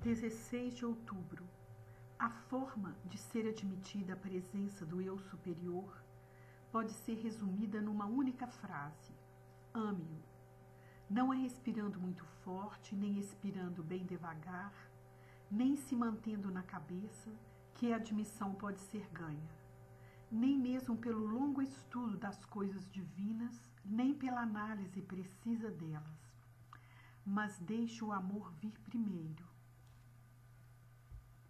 16 de outubro. A forma de ser admitida à presença do eu superior pode ser resumida numa única frase: ame-o. Não é respirando muito forte, nem expirando bem devagar, nem se mantendo na cabeça que a admissão pode ser ganha, nem mesmo pelo longo estudo das coisas divinas, nem pela análise precisa delas. Mas deixe o amor vir primeiro.